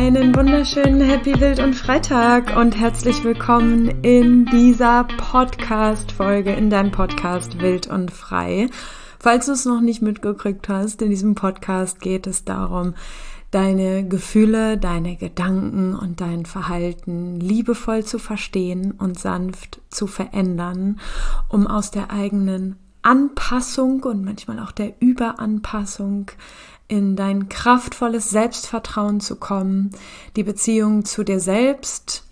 Einen wunderschönen Happy Wild und Freitag und herzlich willkommen in dieser Podcast-Folge, in deinem Podcast Wild und Frei. Falls du es noch nicht mitgekriegt hast, in diesem Podcast geht es darum, deine Gefühle, deine Gedanken und dein Verhalten liebevoll zu verstehen und sanft zu verändern, um aus der eigenen Anpassung und manchmal auch der Überanpassung in dein kraftvolles Selbstvertrauen zu kommen, die Beziehung zu dir selbst,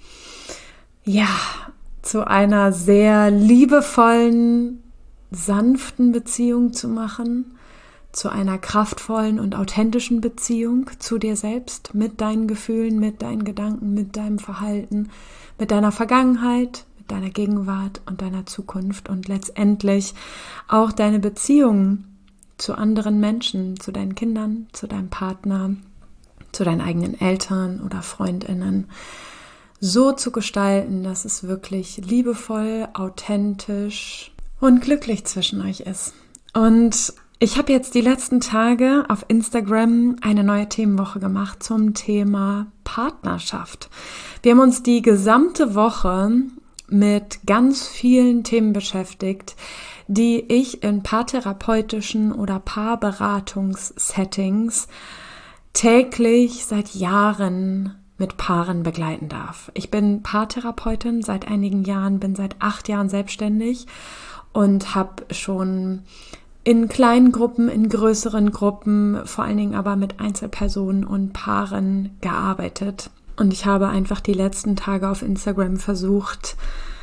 zu einer sehr liebevollen, sanften Beziehung zu machen, zu einer kraftvollen und authentischen Beziehung zu dir selbst, mit deinen Gefühlen, mit deinen Gedanken, mit deinem Verhalten, mit deiner Vergangenheit, mit deiner Gegenwart und deiner Zukunft und letztendlich auch deine Beziehungen zu anderen Menschen, zu deinen Kindern, zu deinem Partner, zu deinen eigenen Eltern oder FreundInnen so zu gestalten, dass es wirklich liebevoll, authentisch und glücklich zwischen euch ist. Und ich habe jetzt die letzten Tage auf Instagram eine neue Themenwoche gemacht zum Thema Partnerschaft. Wir haben uns die gesamte Woche mit ganz vielen Themen beschäftigt, die ich in paartherapeutischen oder Paarberatungssettings täglich seit Jahren mit Paaren begleiten darf. Ich bin Paartherapeutin seit einigen Jahren, bin seit 8 Jahren selbstständig und habe schon in kleinen Gruppen, in größeren Gruppen, vor allen Dingen aber mit Einzelpersonen und Paaren gearbeitet. Und ich habe einfach die letzten Tage auf Instagram versucht,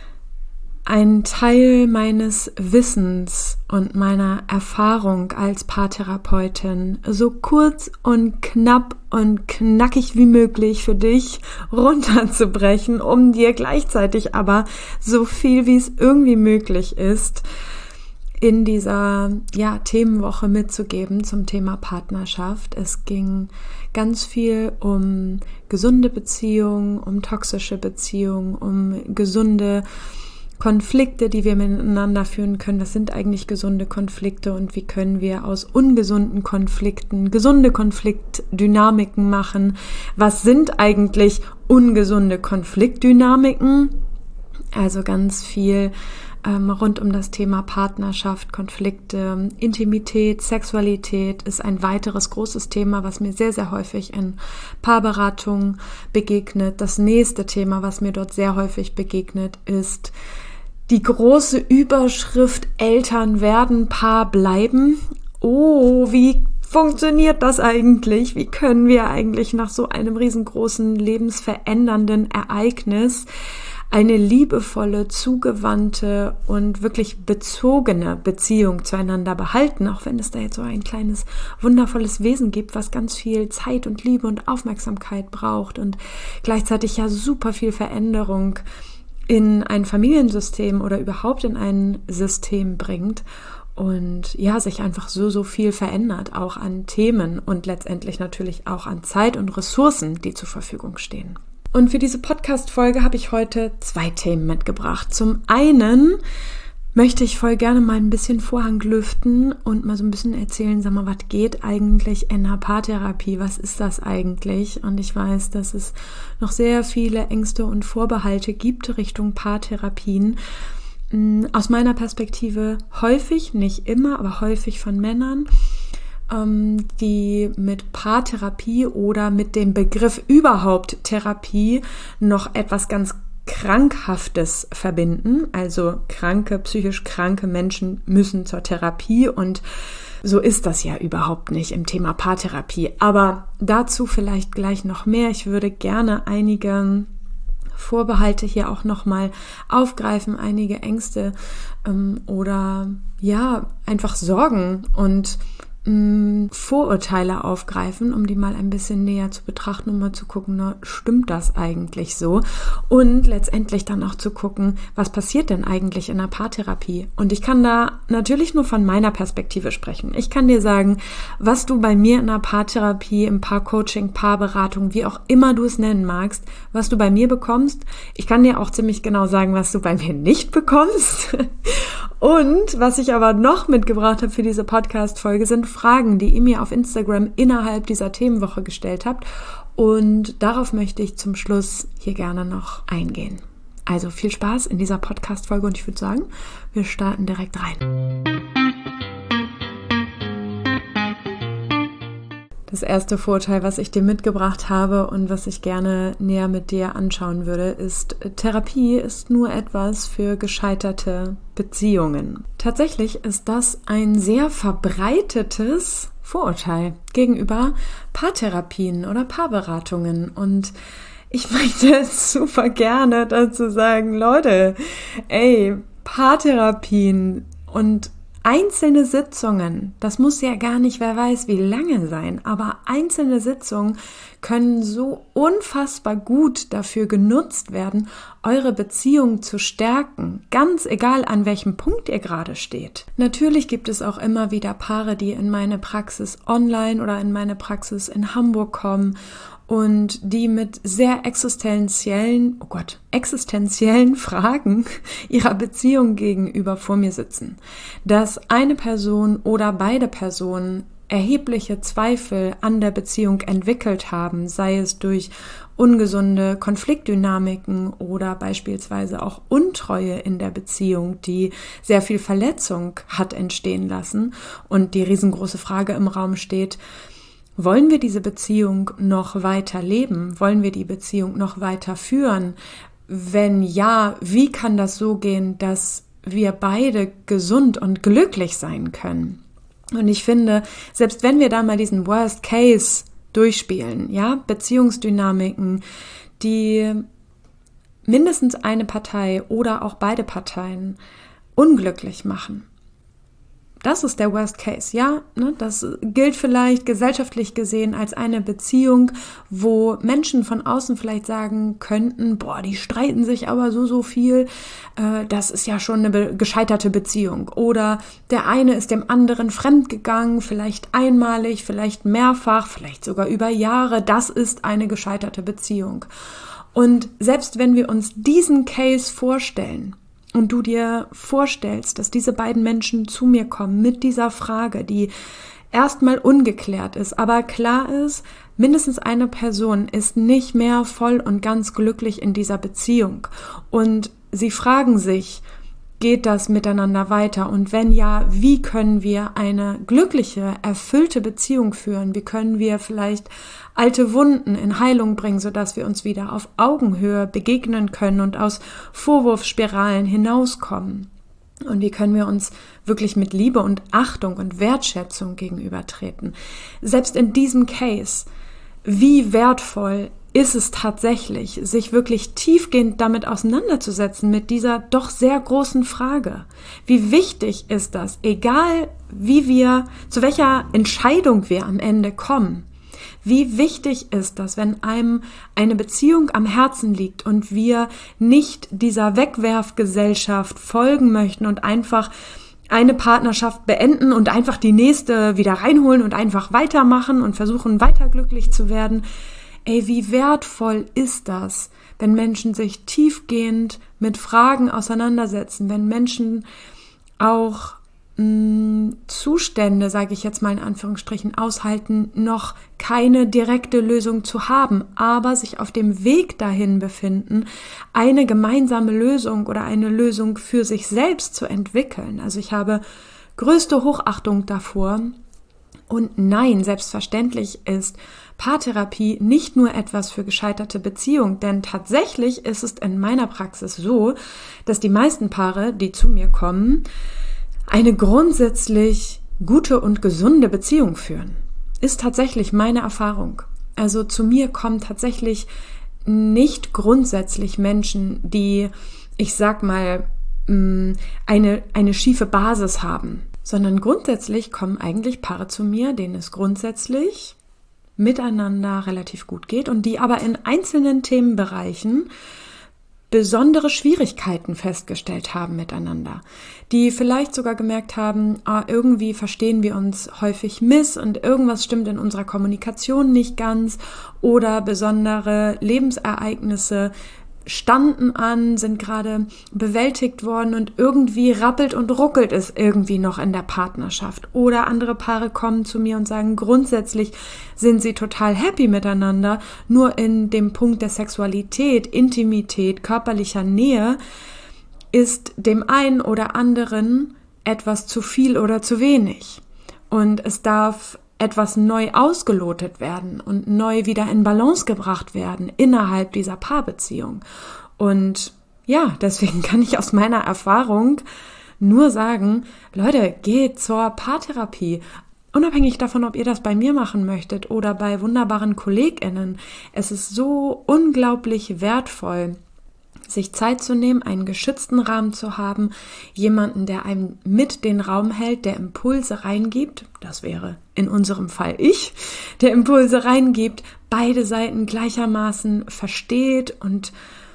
einen Teil meines Wissens und meiner Erfahrung als Paartherapeutin so kurz und knapp und knackig wie möglich für dich runterzubrechen, um dir gleichzeitig aber so viel wie es irgendwie möglich ist, in dieser Themenwoche mitzugeben zum Thema Partnerschaft. Es ging ganz viel um gesunde Beziehungen, um toxische Beziehungen, um gesunde Konflikte, die wir miteinander führen können. Was sind eigentlich gesunde Konflikte und wie können wir aus ungesunden Konflikten gesunde Konfliktdynamiken machen? Was sind eigentlich ungesunde Konfliktdynamiken? Also ganz viel rund um das Thema Partnerschaft, Konflikte, Intimität, Sexualität ist ein weiteres großes Thema, was mir sehr, sehr häufig in Paarberatungen begegnet. Das nächste Thema, was mir dort sehr häufig begegnet, ist die große Überschrift Eltern werden, Paar bleiben. Oh, wie funktioniert das eigentlich? Wie können wir eigentlich nach so einem riesengroßen, lebensverändernden Ereignis eine liebevolle, zugewandte und wirklich bezogene Beziehung zueinander behalten, auch wenn es da jetzt so ein kleines, wundervolles Wesen gibt, was ganz viel Zeit und Liebe und Aufmerksamkeit braucht und gleichzeitig ja super viel Veränderung in ein Familiensystem oder überhaupt in ein System bringt und sich einfach so viel verändert, auch an Themen und letztendlich natürlich auch an Zeit und Ressourcen, die zur Verfügung stehen. Und für diese Podcast-Folge habe ich heute 2 Themen mitgebracht. Zum einen möchte ich voll gerne mal ein bisschen Vorhang lüften und mal so ein bisschen erzählen, sag mal, was geht eigentlich in der Paartherapie? Was ist das eigentlich? Und ich weiß, dass es noch sehr viele Ängste und Vorbehalte gibt Richtung Paartherapien. Aus meiner Perspektive häufig, nicht immer, aber häufig von Männern, die mit Paartherapie oder mit dem Begriff überhaupt Therapie noch etwas ganz Krankhaftes verbinden. Also psychisch kranke Menschen müssen zur Therapie und so ist das ja überhaupt nicht im Thema Paartherapie. Aber dazu vielleicht gleich noch mehr. Ich würde gerne einige Vorbehalte hier auch nochmal aufgreifen, einige Ängste oder einfach Sorgen und Vorurteile aufgreifen, um die mal ein bisschen näher zu betrachten, um mal zu gucken, stimmt das eigentlich so? Und letztendlich dann auch zu gucken, was passiert denn eigentlich in der Paartherapie? Und ich kann da natürlich nur von meiner Perspektive sprechen. Ich kann dir sagen, was du bei mir in der Paartherapie, im Paarcoaching, Paarberatung, wie auch immer du es nennen magst, was du bei mir bekommst. Ich kann dir auch ziemlich genau sagen, was du bei mir nicht bekommst. Und was ich aber noch mitgebracht habe für diese Podcast-Folge, sind Fragen, die ihr mir auf Instagram innerhalb dieser Themenwoche gestellt habt. Und darauf möchte ich zum Schluss hier gerne noch eingehen. Also viel Spaß in dieser Podcast-Folge und ich würde sagen, wir starten direkt rein. Das erste Vorurteil, was ich dir mitgebracht habe und was ich gerne näher mit dir anschauen würde, ist, Therapie ist nur etwas für gescheiterte Beziehungen. Tatsächlich ist das ein sehr verbreitetes Vorurteil gegenüber Paartherapien oder Paarberatungen. Und ich möchte super gerne dazu sagen, Leute, Paartherapien und einzelne Sitzungen, das muss ja gar nicht, wer weiß wie lange sein, aber einzelne Sitzungen können so unfassbar gut dafür genutzt werden, eure Beziehung zu stärken, ganz egal an welchem Punkt ihr gerade steht. Natürlich gibt es auch immer wieder Paare, die in meine Praxis online oder in meine Praxis in Hamburg kommen und die mit sehr existenziellen Fragen ihrer Beziehung gegenüber vor mir sitzen. Dass eine Person oder beide Personen erhebliche Zweifel an der Beziehung entwickelt haben, sei es durch ungesunde Konfliktdynamiken oder beispielsweise auch Untreue in der Beziehung, die sehr viel Verletzung hat entstehen lassen und die riesengroße Frage im Raum steht: Wollen wir diese Beziehung noch weiter leben? Wollen wir die Beziehung noch weiter führen? Wenn ja, wie kann das so gehen, dass wir beide gesund und glücklich sein können? Und ich finde, selbst wenn wir da mal diesen Worst Case durchspielen, ja, Beziehungsdynamiken, die mindestens eine Partei oder auch beide Parteien unglücklich machen. Das ist der Worst Case, ja, ne? Das gilt vielleicht gesellschaftlich gesehen als eine Beziehung, wo Menschen von außen vielleicht sagen könnten, boah, die streiten sich aber so viel, das ist ja schon eine gescheiterte Beziehung. Oder der eine ist dem anderen fremdgegangen, vielleicht einmalig, vielleicht mehrfach, vielleicht sogar über Jahre, das ist eine gescheiterte Beziehung. Und selbst wenn wir uns diesen Case vorstellen, und du dir vorstellst, dass diese beiden Menschen zu mir kommen mit dieser Frage, die erstmal ungeklärt ist, aber klar ist, mindestens eine Person ist nicht mehr voll und ganz glücklich in dieser Beziehung. Und sie fragen sich, geht das miteinander weiter? Und wenn ja, wie können wir eine glückliche, erfüllte Beziehung führen? Wie können wir vielleicht alte Wunden in Heilung bringen, sodass wir uns wieder auf Augenhöhe begegnen können und aus Vorwurfsspiralen hinauskommen? Und wie können wir uns wirklich mit Liebe und Achtung und Wertschätzung gegenübertreten? Selbst in diesem Case, wie wertvoll ist es tatsächlich, sich wirklich tiefgehend damit auseinanderzusetzen, mit dieser doch sehr großen Frage. Wie wichtig ist das, egal zu welcher Entscheidung wir am Ende kommen? Wie wichtig ist das, wenn einem eine Beziehung am Herzen liegt und wir nicht dieser Wegwerfgesellschaft folgen möchten und einfach eine Partnerschaft beenden und einfach die nächste wieder reinholen und einfach weitermachen und versuchen, weiter glücklich zu werden? Wie wertvoll ist das, wenn Menschen sich tiefgehend mit Fragen auseinandersetzen, wenn Menschen auch Zustände, sage ich jetzt mal in Anführungsstrichen, aushalten, noch keine direkte Lösung zu haben, aber sich auf dem Weg dahin befinden, eine gemeinsame Lösung oder eine Lösung für sich selbst zu entwickeln. Also ich habe größte Hochachtung davor. Und nein, selbstverständlich ist Paartherapie nicht nur etwas für gescheiterte Beziehungen, denn tatsächlich ist es in meiner Praxis so, dass die meisten Paare, die zu mir kommen, eine grundsätzlich gute und gesunde Beziehung führen. Ist tatsächlich meine Erfahrung. Also zu mir kommen tatsächlich nicht grundsätzlich Menschen, die, ich sag mal, eine schiefe Basis haben, sondern grundsätzlich kommen eigentlich Paare zu mir, denen es grundsätzlich miteinander relativ gut geht und die aber in einzelnen Themenbereichen besondere Schwierigkeiten festgestellt haben miteinander, die vielleicht sogar gemerkt haben, irgendwie verstehen wir uns häufig miss und irgendwas stimmt in unserer Kommunikation nicht ganz oder besondere Lebensereignisse standen an, sind gerade bewältigt worden und irgendwie rappelt und ruckelt es irgendwie noch in der Partnerschaft. Oder andere Paare kommen zu mir und sagen, grundsätzlich sind sie total happy miteinander, nur in dem Punkt der Sexualität, Intimität, körperlicher Nähe ist dem einen oder anderen etwas zu viel oder zu wenig. Und es darf etwas neu ausgelotet werden und neu wieder in Balance gebracht werden innerhalb dieser Paarbeziehung. Und ja, deswegen kann ich aus meiner Erfahrung nur sagen, Leute, geht zur Paartherapie. Unabhängig davon, ob ihr das bei mir machen möchtet oder bei wunderbaren KollegInnen. Es ist so unglaublich wertvoll, sich Zeit zu nehmen, einen geschützten Rahmen zu haben, jemanden, der einem mit den Raum hält, der Impulse reingibt, das wäre in unserem Fall ich, der Impulse reingibt, beide Seiten gleichermaßen versteht und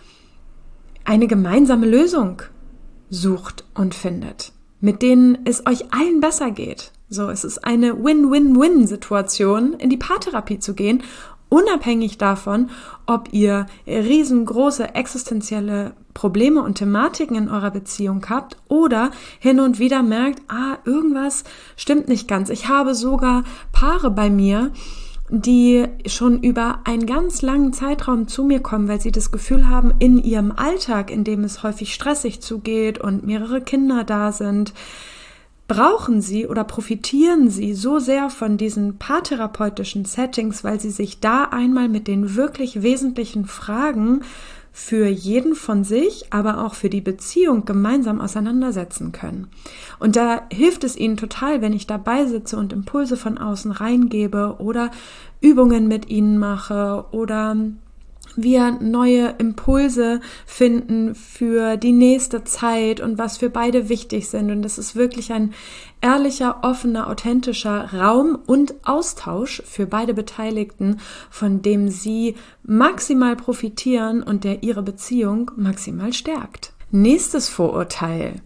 eine gemeinsame Lösung sucht und findet, mit denen es euch allen besser geht. So, es ist eine Win-Win-Win-Situation, in die Paartherapie zu gehen, unabhängig davon, ob ihr riesengroße existenzielle Probleme und Thematiken in eurer Beziehung habt oder hin und wieder merkt, irgendwas stimmt nicht ganz. Ich habe sogar Paare bei mir, die schon über einen ganz langen Zeitraum zu mir kommen, weil sie das Gefühl haben, in ihrem Alltag, in dem es häufig stressig zugeht und mehrere Kinder da sind, brauchen sie oder profitieren sie so sehr von diesen paartherapeutischen Settings, weil sie sich da einmal mit den wirklich wesentlichen Fragen für jeden von sich, aber auch für die Beziehung gemeinsam auseinandersetzen können. Und da hilft es ihnen total, wenn ich dabei sitze und Impulse von außen reingebe oder Übungen mit ihnen mache oder wir neue Impulse finden für die nächste Zeit und was für beide wichtig sind. Und das ist wirklich ein ehrlicher, offener, authentischer Raum und Austausch für beide Beteiligten, von dem sie maximal profitieren und der ihre Beziehung maximal stärkt. Nächstes Vorurteil.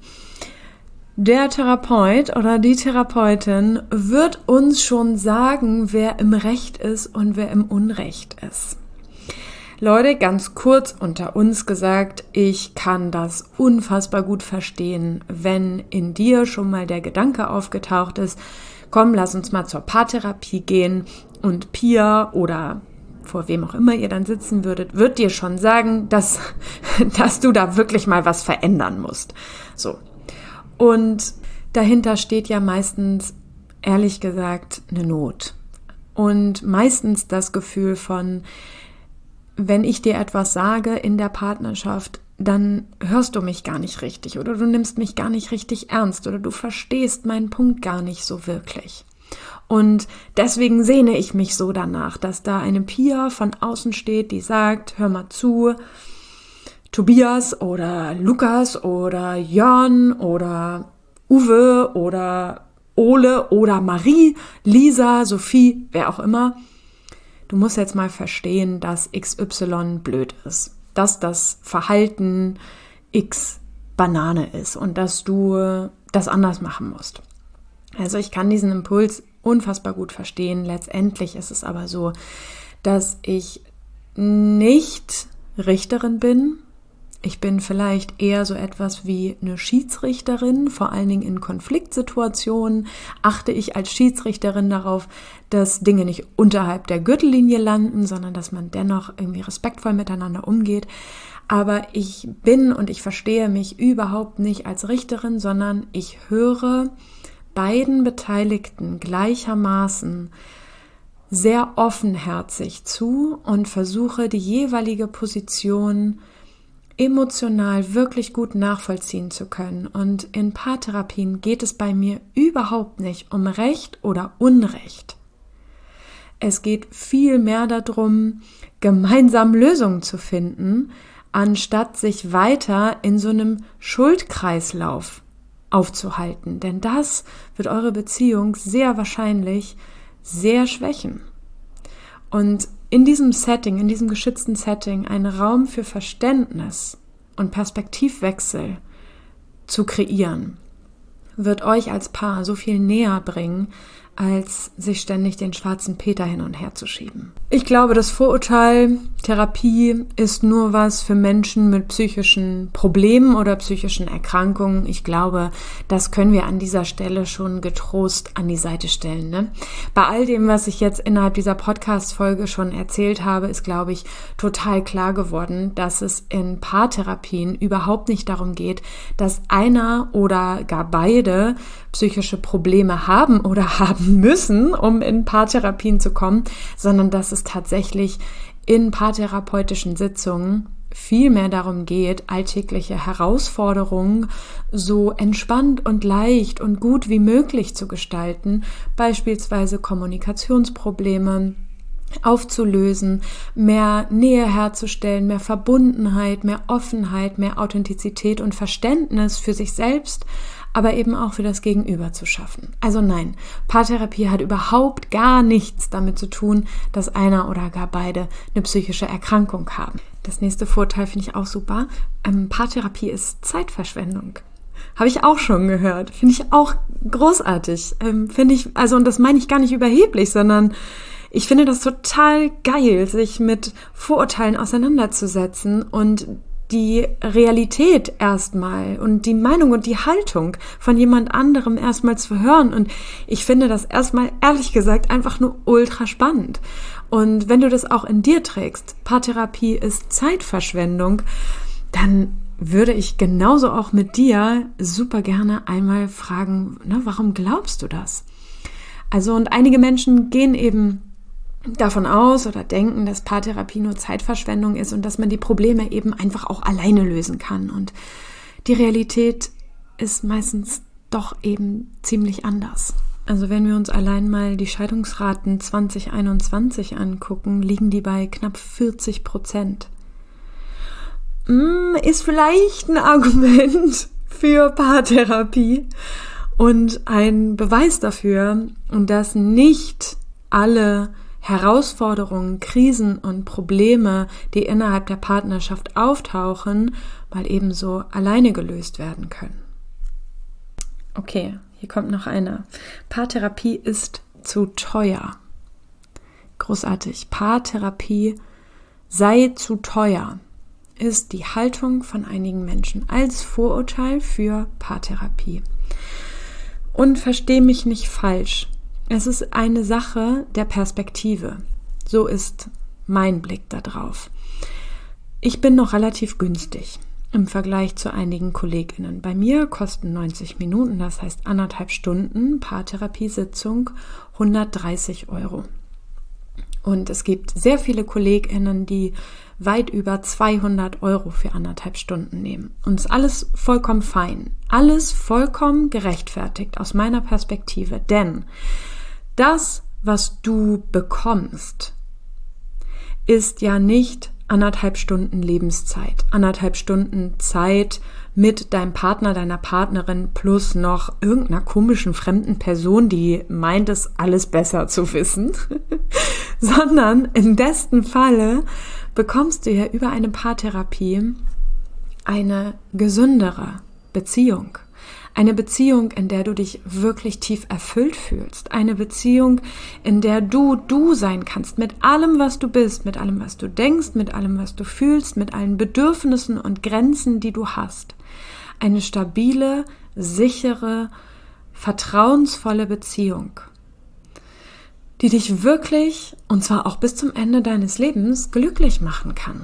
Der Therapeut oder die Therapeutin wird uns schon sagen, wer im Recht ist und wer im Unrecht ist. Leute, ganz kurz unter uns gesagt, ich kann das unfassbar gut verstehen, wenn in dir schon mal der Gedanke aufgetaucht ist, komm, lass uns mal zur Paartherapie gehen und Pia oder vor wem auch immer ihr dann sitzen würdet, wird dir schon sagen, dass du da wirklich mal was verändern musst. So. Und dahinter steht ja meistens, ehrlich gesagt, eine Not. Und meistens das Gefühl von, wenn ich dir etwas sage in der Partnerschaft, dann hörst du mich gar nicht richtig oder du nimmst mich gar nicht richtig ernst oder du verstehst meinen Punkt gar nicht so wirklich. Und deswegen sehne ich mich so danach, dass da eine Pia von außen steht, die sagt, hör mal zu, Tobias oder Lukas oder Jörn oder Uwe oder Ole oder Marie, Lisa, Sophie, wer auch immer, du musst jetzt mal verstehen, dass XY blöd ist, dass das Verhalten X Banane ist und dass du das anders machen musst. Also ich kann diesen Impuls unfassbar gut verstehen. Letztendlich ist es aber so, dass ich nicht Richterin bin. Ich bin vielleicht eher so etwas wie eine Schiedsrichterin, vor allen Dingen in Konfliktsituationen achte ich als Schiedsrichterin darauf, dass Dinge nicht unterhalb der Gürtellinie landen, sondern dass man dennoch irgendwie respektvoll miteinander umgeht. Aber ich bin und ich verstehe mich überhaupt nicht als Richterin, sondern ich höre beiden Beteiligten gleichermaßen sehr offenherzig zu und versuche die jeweilige Position emotional wirklich gut nachvollziehen zu können. Und in Paartherapien geht es bei mir überhaupt nicht um Recht oder Unrecht. Es geht viel mehr darum, gemeinsam Lösungen zu finden, anstatt sich weiter in so einem Schuldkreislauf aufzuhalten. Denn das wird eure Beziehung sehr wahrscheinlich sehr schwächen. Und in diesem Setting, in diesem geschützten Setting, einen Raum für Verständnis und Perspektivwechsel zu kreieren, wird euch als Paar so viel näher bringen, als sich ständig den schwarzen Peter hin und her zu schieben. Ich glaube, das Vorurteil, Therapie ist nur was für Menschen mit psychischen Problemen oder psychischen Erkrankungen. Ich glaube, das können wir an dieser Stelle schon getrost an die Seite stellen, ne? Bei all dem, was ich jetzt innerhalb dieser Podcast-Folge schon erzählt habe, ist, glaube ich, total klar geworden, dass es in Paartherapien überhaupt nicht darum geht, dass einer oder gar beide psychische Probleme haben oder haben müssen, um in Paartherapien zu kommen, sondern dass es tatsächlich in paartherapeutischen Sitzungen viel mehr darum geht, alltägliche Herausforderungen so entspannt und leicht und gut wie möglich zu gestalten, beispielsweise Kommunikationsprobleme aufzulösen, mehr Nähe herzustellen, mehr Verbundenheit, mehr Offenheit, mehr Authentizität und Verständnis für sich selbst, aber eben auch für das Gegenüber zu schaffen. Also nein, Paartherapie hat überhaupt gar nichts damit zu tun, dass einer oder gar beide eine psychische Erkrankung haben. Das nächste Vorteil finde ich auch super. Paartherapie ist Zeitverschwendung. Habe ich auch schon gehört. Finde ich auch großartig. Finde ich, also, und das meine ich gar nicht überheblich, sondern ich finde das total geil, sich mit Vorurteilen auseinanderzusetzen und die Realität erstmal und die Meinung und die Haltung von jemand anderem erstmal zu hören. Und ich finde das erstmal, ehrlich gesagt, einfach nur ultra spannend. Und wenn du das auch in dir trägst, Paartherapie ist Zeitverschwendung, dann würde ich genauso auch mit dir super gerne einmal fragen, warum glaubst du das? Also, und einige Menschen gehen eben davon aus oder denken, dass Paartherapie nur Zeitverschwendung ist und dass man die Probleme eben einfach auch alleine lösen kann. Und die Realität ist meistens doch eben ziemlich anders. Also wenn wir uns allein mal die Scheidungsraten 2021 angucken, liegen die bei knapp 40%. Ist vielleicht ein Argument für Paartherapie und ein Beweis dafür, dass nicht alle Herausforderungen, Krisen und Probleme, die innerhalb der Partnerschaft auftauchen, mal ebenso alleine gelöst werden können. Okay, hier kommt noch einer. Paartherapie ist zu teuer. Großartig. Paartherapie sei zu teuer, ist die Haltung von einigen Menschen als Vorurteil für Paartherapie. Und versteh mich nicht falsch. Es ist eine Sache der Perspektive. So ist mein Blick da drauf. Ich bin noch relativ günstig im Vergleich zu einigen KollegInnen. Bei mir kosten 90 Minuten, das heißt 1,5 Stunden Paartherapiesitzung 130 €. Und es gibt sehr viele KollegInnen, die weit über 200 € für 1,5 Stunden nehmen. Und ist alles vollkommen fein. Alles vollkommen gerechtfertigt aus meiner Perspektive. Denn das, was du bekommst, ist ja nicht 1,5 Stunden Lebenszeit, 1,5 Stunden Zeit mit deinem Partner, deiner Partnerin plus noch irgendeiner komischen fremden Person, die meint es alles besser zu wissen, sondern im besten Falle bekommst du ja über eine Paartherapie eine gesündere Beziehung. Eine Beziehung, in der du dich wirklich tief erfüllt fühlst. Eine Beziehung, in der du sein kannst. Mit allem, was du bist, mit allem, was du denkst, mit allem, was du fühlst, mit allen Bedürfnissen und Grenzen, die du hast. Eine stabile, sichere, vertrauensvolle Beziehung, die dich wirklich, und zwar auch bis zum Ende deines Lebens, glücklich machen kann.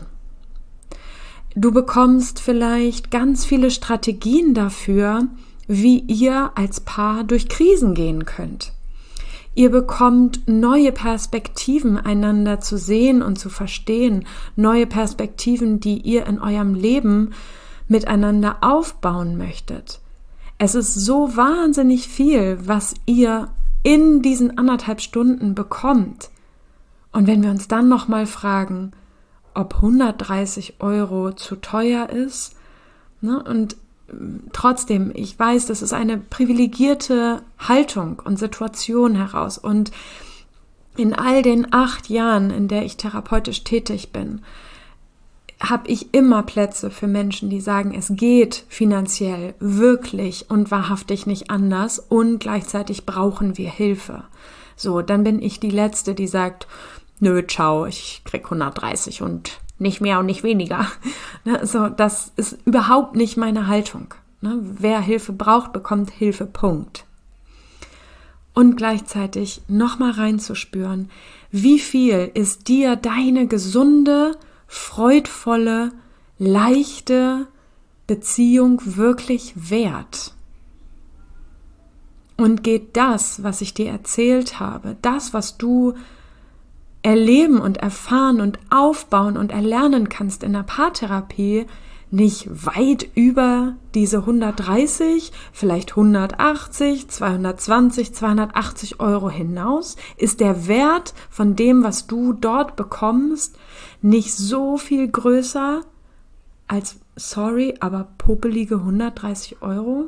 Du bekommst vielleicht ganz viele Strategien dafür, wie ihr als Paar durch Krisen gehen könnt. Ihr bekommt neue Perspektiven, einander zu sehen und zu verstehen, neue Perspektiven, die ihr in eurem Leben miteinander aufbauen möchtet. Es ist so wahnsinnig viel, was ihr in diesen 1,5 Stunden bekommt. Und wenn wir uns dann nochmal fragen, ob 130 € zu teuer ist, und trotzdem, ich weiß, das ist eine privilegierte Haltung und Situation heraus. Und in all den 8 Jahren, in der ich therapeutisch tätig bin, habe ich immer Plätze für Menschen, die sagen, es geht finanziell wirklich und wahrhaftig nicht anders und gleichzeitig brauchen wir Hilfe. So, dann bin ich die Letzte, die sagt, nö, ciao, ich krieg 130 und nicht mehr und nicht weniger. So, das ist überhaupt nicht meine Haltung. Wer Hilfe braucht, bekommt Hilfe, Punkt. Und gleichzeitig nochmal reinzuspüren, wie viel ist dir deine gesunde, freudvolle, leichte Beziehung wirklich wert? Und geht das, was ich dir erzählt habe, das, was du erleben und erfahren und aufbauen und erlernen kannst in der Paartherapie, nicht weit über diese 130, vielleicht 180, 220, 280 Euro hinaus? Ist der Wert von dem, was du dort bekommst, nicht so viel größer als, sorry, aber popelige 130 Euro?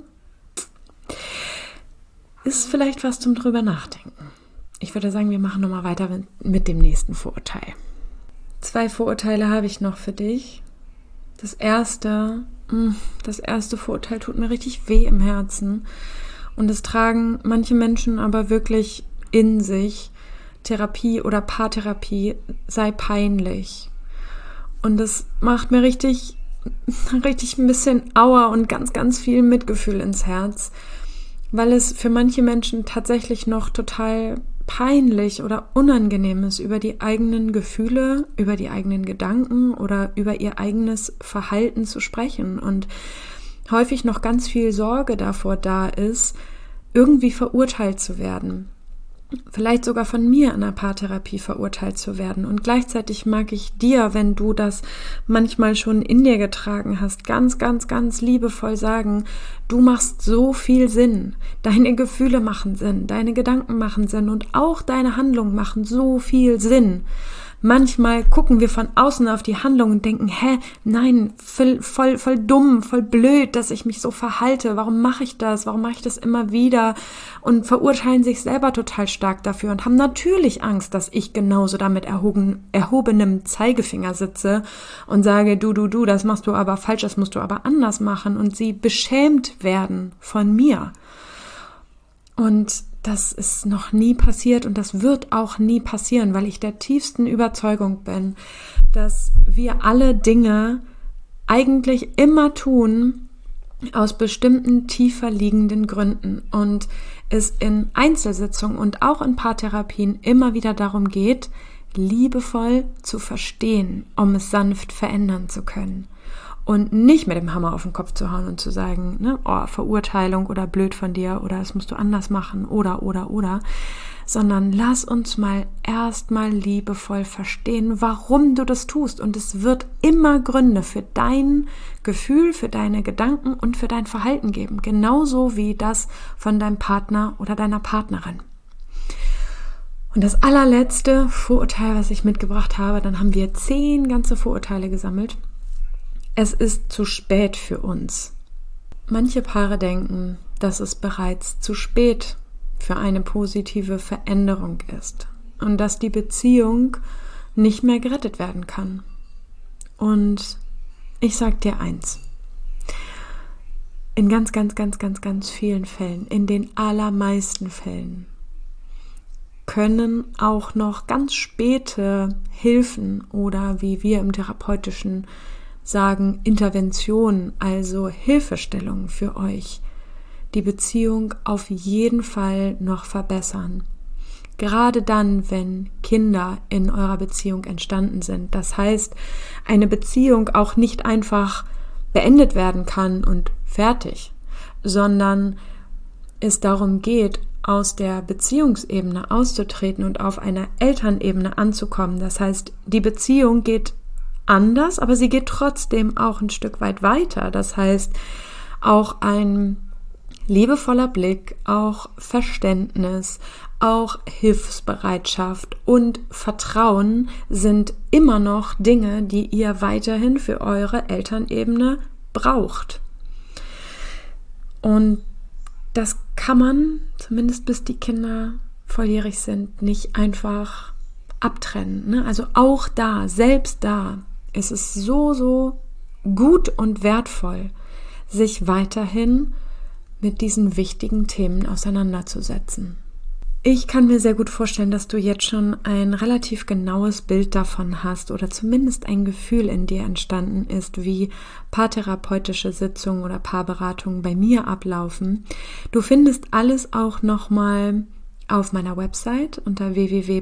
Ist vielleicht was zum drüber nachdenken. Ich würde sagen, wir machen nochmal weiter mit dem nächsten Vorurteil. 2 Vorurteile habe ich noch für dich. Das erste Vorurteil tut mir richtig weh im Herzen. Und es tragen manche Menschen aber wirklich in sich. Therapie oder Paartherapie sei peinlich. Und das macht mir richtig ein bisschen Aua und ganz, ganz viel Mitgefühl ins Herz, weil es für manche Menschen tatsächlich noch total peinlich oder unangenehm ist, über die eigenen Gefühle, über die eigenen Gedanken oder über ihr eigenes Verhalten zu sprechen und häufig noch ganz viel Sorge davor da ist, irgendwie verurteilt zu werden. Vielleicht sogar von mir in der Paartherapie verurteilt zu werden. Und gleichzeitig mag ich dir, wenn du das manchmal schon in dir getragen hast, ganz, ganz, ganz liebevoll sagen, du machst so viel Sinn. Deine Gefühle machen Sinn, deine Gedanken machen Sinn und auch deine Handlungen machen so viel Sinn. Manchmal gucken wir von außen auf die Handlung und denken, nein, voll dumm, voll blöd, dass ich mich so verhalte. Warum mache ich das? Warum mache ich das immer wieder? Und verurteilen sich selber total stark dafür und haben natürlich Angst, dass ich genauso da mit erhobenem Zeigefinger sitze und sage, du, das machst du aber falsch, das musst du aber anders machen und sie beschämt werden von mir. Und das ist noch nie passiert und das wird auch nie passieren, weil ich der tiefsten Überzeugung bin, dass wir alle Dinge eigentlich immer tun aus bestimmten tiefer liegenden Gründen und es in Einzelsitzungen und auch in Paartherapien immer wieder darum geht, liebevoll zu verstehen, um es sanft verändern zu können. Und nicht mit dem Hammer auf den Kopf zu hauen und zu sagen, Verurteilung oder blöd von dir oder das musst du anders machen oder, sondern lass uns mal erstmal liebevoll verstehen, warum du das tust. Und es wird immer Gründe für dein Gefühl, für deine Gedanken und für dein Verhalten geben. Genauso wie das von deinem Partner oder deiner Partnerin. Und das allerletzte Vorurteil, was ich mitgebracht habe, dann haben wir 10 ganze Vorurteile gesammelt. Es ist zu spät für uns. Manche Paare denken, dass es bereits zu spät für eine positive Veränderung ist und dass die Beziehung nicht mehr gerettet werden kann. Und ich sag dir eins, in ganz, ganz, ganz, ganz, ganz vielen Fällen, in den allermeisten Fällen, können auch noch ganz späte Hilfen oder wie wir im Therapeutischen sagen, Intervention, also Hilfestellung für euch, die Beziehung auf jeden Fall noch verbessern. Gerade dann, wenn Kinder in eurer Beziehung entstanden sind. Das heißt, eine Beziehung auch nicht einfach beendet werden kann und fertig, sondern es darum geht, aus der Beziehungsebene auszutreten und auf einer Elternebene anzukommen. Das heißt, die Beziehung geht anders, aber sie geht trotzdem auch ein Stück weit weiter. Das heißt, auch ein liebevoller Blick, auch Verständnis, auch Hilfsbereitschaft und Vertrauen sind immer noch Dinge, die ihr weiterhin für eure Elternebene braucht. Und das kann man, zumindest bis die Kinder volljährig sind, nicht einfach abtrennen. Also auch da, selbst da, ist es so, so gut und wertvoll, sich weiterhin mit diesen wichtigen Themen auseinanderzusetzen. Ich kann mir sehr gut vorstellen, dass du jetzt schon ein relativ genaues Bild davon hast oder zumindest ein Gefühl in dir entstanden ist, wie paartherapeutische Sitzungen oder Paarberatungen bei mir ablaufen. Du findest alles auch nochmal auf meiner Website unter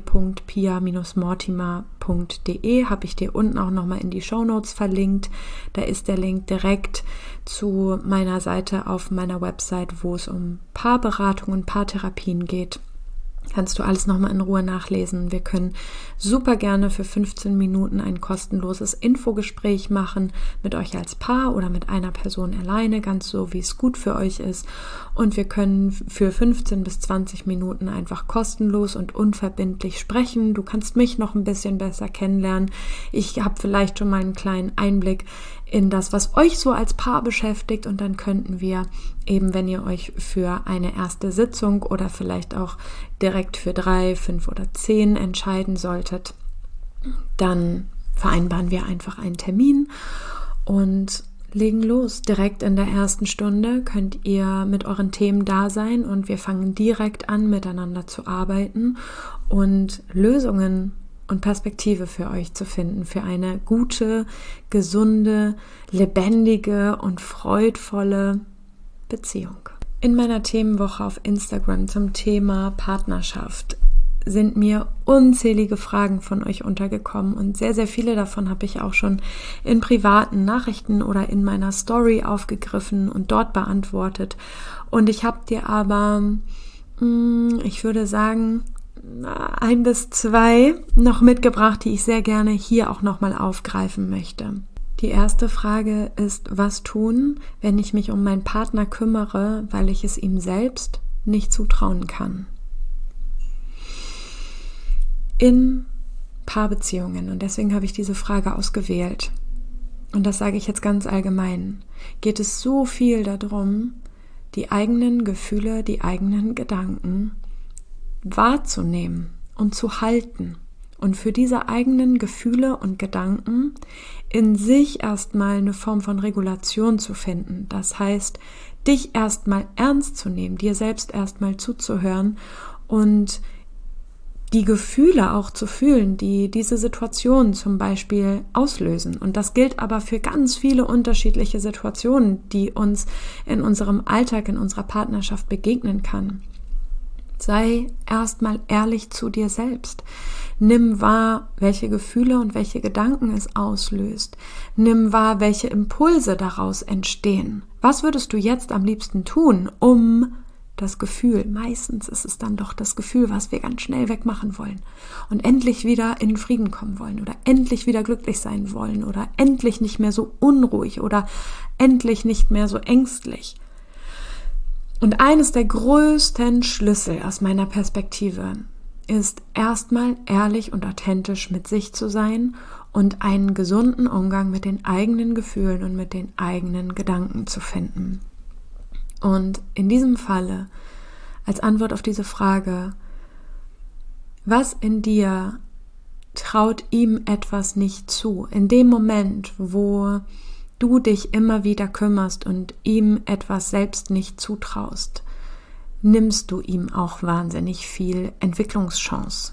www.pia-mortimer.de, habe ich dir unten auch nochmal in die Shownotes verlinkt. Da ist der Link direkt zu meiner Seite auf meiner Website, wo es um Paarberatung und Paartherapien geht. Kannst du alles nochmal in Ruhe nachlesen. Wir können super gerne für 15 Minuten ein kostenloses Infogespräch machen mit euch als Paar oder mit einer Person alleine, ganz so, wie es gut für euch ist. Und wir können für 15 bis 20 Minuten einfach kostenlos und unverbindlich sprechen. Du kannst mich noch ein bisschen besser kennenlernen. Ich habe vielleicht schon mal einen kleinen Einblick in das, was euch so als Paar beschäftigt, und dann könnten wir eben, wenn ihr euch für eine erste Sitzung oder vielleicht auch direkt für 3, 5 oder 10 entscheiden solltet, dann vereinbaren wir einfach einen Termin und legen los. Direkt in der ersten Stunde könnt ihr mit euren Themen da sein und wir fangen direkt an, miteinander zu arbeiten und Lösungen und Perspektive für euch zu finden, für eine gute, gesunde, lebendige und freudvolle Beziehung. In meiner Themenwoche auf Instagram zum Thema Partnerschaft sind mir unzählige Fragen von euch untergekommen und sehr, sehr viele davon habe ich auch schon in privaten Nachrichten oder in meiner Story aufgegriffen und dort beantwortet. Und ich habe dir aber, ich würde sagen, 1 bis 2 noch mitgebracht, die ich sehr gerne hier auch nochmal aufgreifen möchte. Die erste Frage ist, was tun, wenn ich mich um meinen Partner kümmere, weil ich es ihm selbst nicht zutrauen kann? In Paarbeziehungen, und deswegen habe ich diese Frage ausgewählt, und das sage ich jetzt ganz allgemein, geht es so viel darum, die eigenen Gefühle, die eigenen Gedanken wahrzunehmen und zu halten und für diese eigenen Gefühle und Gedanken in sich erstmal eine Form von Regulation zu finden. Das heißt, dich erstmal ernst zu nehmen, dir selbst erstmal zuzuhören und die Gefühle auch zu fühlen, die diese Situation zum Beispiel auslösen. Und das gilt aber für ganz viele unterschiedliche Situationen, die uns in unserem Alltag, in unserer Partnerschaft begegnen kann. Sei erstmal ehrlich zu dir selbst. Nimm wahr, welche Gefühle und welche Gedanken es auslöst. Nimm wahr, welche Impulse daraus entstehen. Was würdest du jetzt am liebsten tun, um das Gefühl, meistens ist es dann doch das Gefühl, was wir ganz schnell wegmachen wollen und endlich wieder in Frieden kommen wollen oder endlich wieder glücklich sein wollen oder endlich nicht mehr so unruhig oder endlich nicht mehr so ängstlich. Und eines der größten Schlüssel aus meiner Perspektive ist erstmal ehrlich und authentisch mit sich zu sein und einen gesunden Umgang mit den eigenen Gefühlen und mit den eigenen Gedanken zu finden. Und in diesem Falle, als Antwort auf diese Frage, was in dir traut ihm etwas nicht zu? In dem Moment, wo du dich immer wieder kümmerst und ihm etwas selbst nicht zutraust, nimmst du ihm auch wahnsinnig viel Entwicklungschance.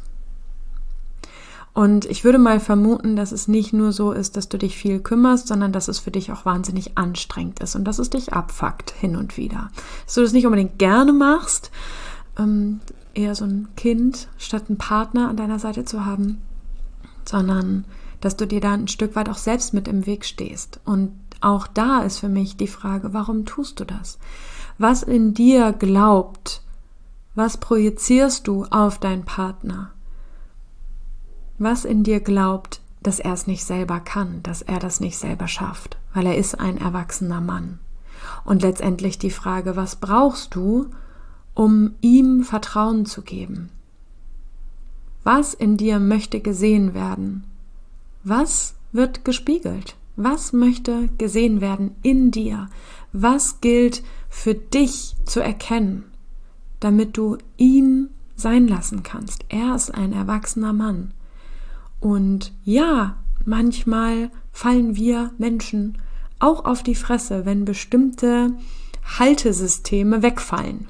Und ich würde mal vermuten, dass es nicht nur so ist, dass du dich viel kümmerst, sondern dass es für dich auch wahnsinnig anstrengend ist und dass es dich abfuckt hin und wieder. Dass du das nicht unbedingt gerne machst, eher so ein Kind statt einen Partner an deiner Seite zu haben, sondern dass du dir da ein Stück weit auch selbst mit im Weg stehst. Und auch da ist für mich die Frage, warum tust du das? Was in dir glaubt, was projizierst du auf deinen Partner? Was in dir glaubt, dass er es nicht selber kann, dass er das nicht selber schafft, weil er ist ein erwachsener Mann. Und letztendlich die Frage, was brauchst du, um ihm Vertrauen zu geben? Was in dir möchte gesehen werden? Was wird gespiegelt? Was möchte gesehen werden in dir? Was gilt für dich zu erkennen, damit du ihn sein lassen kannst? Er ist ein erwachsener Mann. Und ja, manchmal fallen wir Menschen auch auf die Fresse, wenn bestimmte Haltesysteme wegfallen.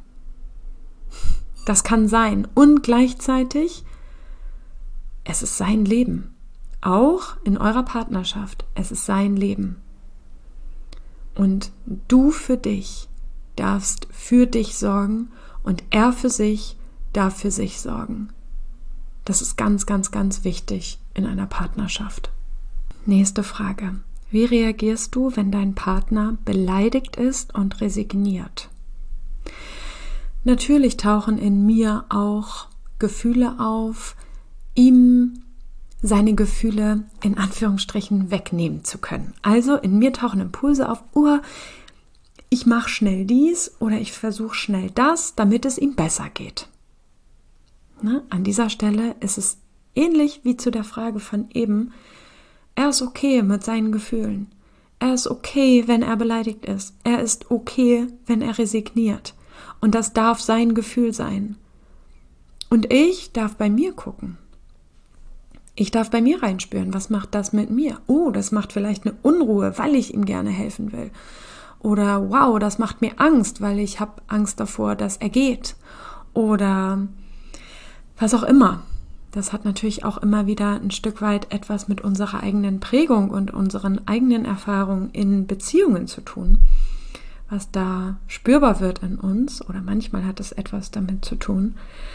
Das kann sein. Und gleichzeitig, es ist sein Leben. Auch in eurer Partnerschaft, es ist sein Leben. Und du für dich darfst für dich sorgen und er für sich darf für sich sorgen. Das ist ganz, ganz, ganz wichtig in einer Partnerschaft. Nächste Frage. Wie reagierst du, wenn dein Partner beleidigt ist und resigniert? Natürlich tauchen in mir auch Gefühle auf, ihm seine Gefühle in Anführungsstrichen wegnehmen zu können. Also in mir tauchen Impulse auf, ich mache schnell dies oder ich versuche schnell das, damit es ihm besser geht. An dieser Stelle ist es ähnlich wie zu der Frage von eben, er ist okay mit seinen Gefühlen. Er ist okay, wenn er beleidigt ist. Er ist okay, wenn er resigniert. Und das darf sein Gefühl sein. Und ich darf bei mir gucken. Ich darf bei mir reinspüren, was macht das mit mir? Das macht vielleicht eine Unruhe, weil ich ihm gerne helfen will. Oder wow, das macht mir Angst, weil ich habe Angst davor, dass er geht. Oder was auch immer. Das hat natürlich auch immer wieder ein Stück weit etwas mit unserer eigenen Prägung und unseren eigenen Erfahrungen in Beziehungen zu tun, was da spürbar wird in uns, oder manchmal hat es etwas damit zu tun.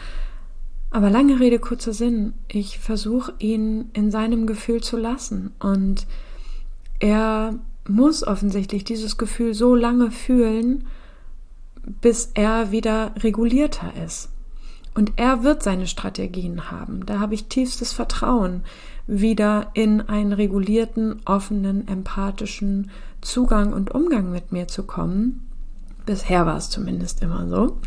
Aber lange Rede, kurzer Sinn, ich versuche ihn in seinem Gefühl zu lassen und er muss offensichtlich dieses Gefühl so lange fühlen, bis er wieder regulierter ist. Und er wird seine Strategien haben. Da habe ich tiefstes Vertrauen, wieder in einen regulierten, offenen, empathischen Zugang und Umgang mit mir zu kommen. Bisher war es zumindest immer so.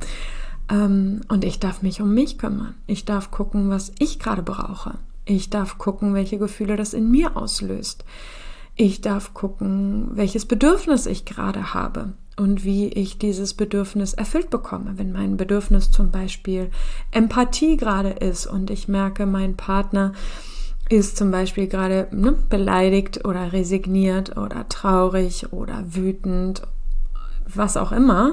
Und ich darf mich um mich kümmern. Ich darf gucken, was ich gerade brauche. Ich darf gucken, welche Gefühle das in mir auslöst. Ich darf gucken, welches Bedürfnis ich gerade habe. Und wie ich dieses Bedürfnis erfüllt bekomme. Wenn mein Bedürfnis zum Beispiel Empathie gerade ist und ich merke, mein Partner ist zum Beispiel gerade beleidigt oder resigniert oder traurig oder wütend, was auch immer,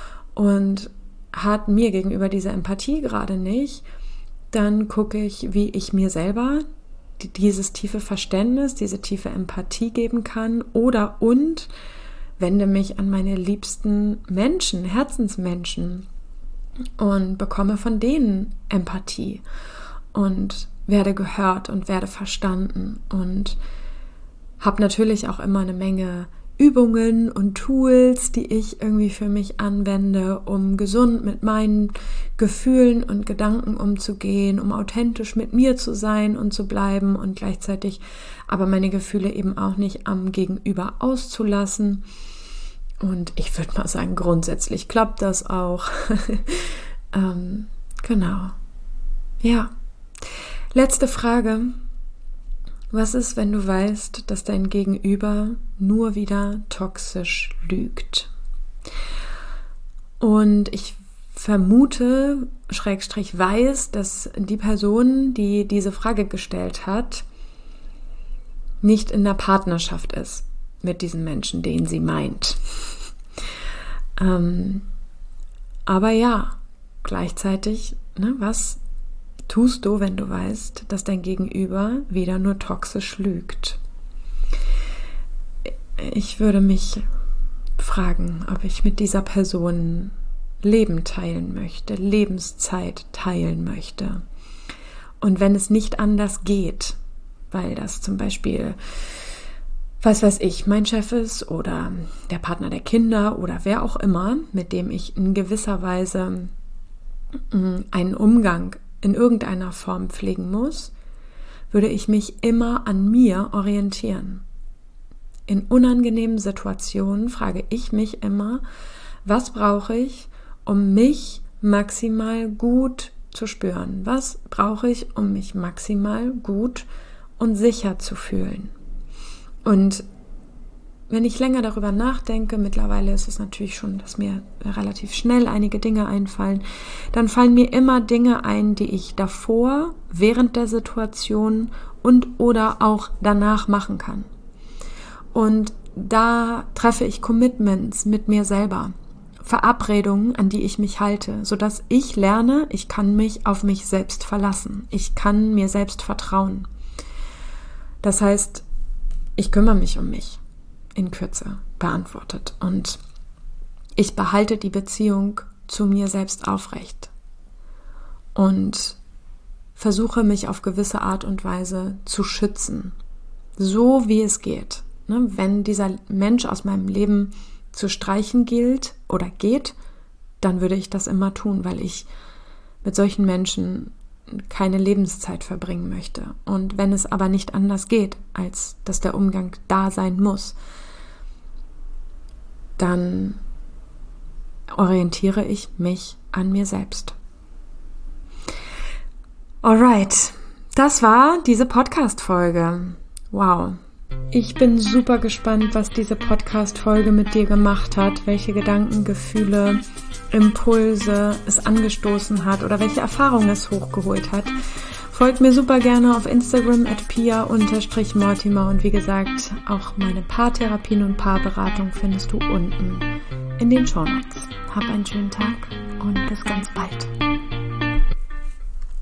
und hat mir gegenüber diese Empathie gerade nicht, dann gucke ich, wie ich mir selber dieses tiefe Verständnis, diese tiefe Empathie geben kann und wende mich an meine liebsten Menschen, Herzensmenschen und bekomme von denen Empathie und werde gehört und werde verstanden und habe natürlich auch immer eine Menge Übungen und Tools, die ich irgendwie für mich anwende, um gesund mit meinen Gefühlen und Gedanken umzugehen, um authentisch mit mir zu sein und zu bleiben und gleichzeitig aber meine Gefühle eben auch nicht am Gegenüber auszulassen. Und ich würde mal sagen, grundsätzlich klappt das auch. Genau. Ja. Letzte Frage. Was ist, wenn du weißt, dass dein Gegenüber nur wieder toxisch lügt? Und ich vermute, / weiß, dass die Person, die diese Frage gestellt hat, nicht in der Partnerschaft ist mit diesem Menschen, den sie meint. Aber ja, gleichzeitig, was tust du, wenn du weißt, dass dein Gegenüber wieder nur toxisch lügt? Ich würde mich fragen, ob ich mit dieser Person Leben teilen möchte, Lebenszeit teilen möchte. Und wenn es nicht anders geht, weil das zum Beispiel, was weiß ich, mein Chef ist oder der Partner der Kinder oder wer auch immer, mit dem ich in gewisser Weise einen Umgang in irgendeiner Form pflegen muss, würde ich mich immer an mir orientieren. In unangenehmen Situationen frage ich mich immer, was brauche ich, um mich maximal gut zu spüren? Was brauche ich, um mich maximal gut und sicher zu fühlen? Und wenn ich länger darüber nachdenke, mittlerweile ist es natürlich schon, dass mir relativ schnell einige Dinge einfallen, dann fallen mir immer Dinge ein, die ich davor, während der Situation und oder auch danach machen kann. Und da treffe ich Commitments mit mir selber, Verabredungen, an die ich mich halte, sodass ich lerne, ich kann mich auf mich selbst verlassen. Ich kann mir selbst vertrauen. Das heißt, ich kümmere mich um mich, in Kürze beantwortet. Und ich behalte die Beziehung zu mir selbst aufrecht und versuche mich auf gewisse Art und Weise zu schützen, so wie es geht. Wenn dieser Mensch aus meinem Leben zu streichen gilt oder geht, dann würde ich das immer tun, weil ich mit solchen Menschen keine Lebenszeit verbringen möchte. Und wenn es aber nicht anders geht, als dass der Umgang da sein muss, dann orientiere ich mich an mir selbst. Alright, das war diese Podcast-Folge. Wow. Ich bin super gespannt, was diese Podcast-Folge mit dir gemacht hat, welche Gedanken, Gefühle, Impulse es angestoßen hat oder welche Erfahrungen es hochgeholt hat. Folgt mir super gerne auf Instagram @pia_mortimer und wie gesagt, auch meine Paartherapien und Paarberatung findest du unten in den Shownotes. Hab einen schönen Tag und bis ganz bald.